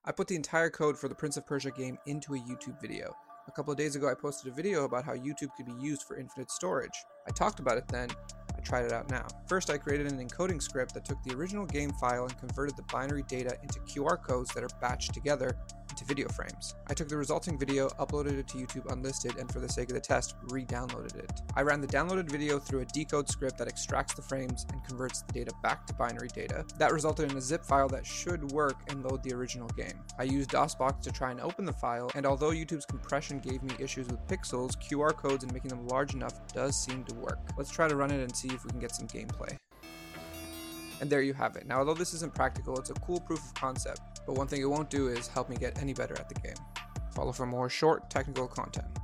I put the entire code for the Prince of Persia game into a YouTube video. A couple of days ago I posted a video about how YouTube could be used for infinite storage. I talked about it then, I tried it out now. First, I created an encoding script that took the original game file and converted the binary data into QR codes that are batched together into video frames. I took the resulting video, uploaded it to YouTube unlisted, and for the sake of the test, re-downloaded it. I ran the downloaded video through a decode script that extracts the frames and converts the data back to binary data. That resulted in a zip file that should work and load the original game. I used DOSBox to try and open the file, and although YouTube's compression gave me issues with pixels, QR codes and making them large enough does seem to work. Let's try to run it and see if we can get some gameplay. And there you have it. Now, although this isn't practical, it's a cool proof of concept, but one thing it won't do is help me get any better at the game. Follow for more short technical content.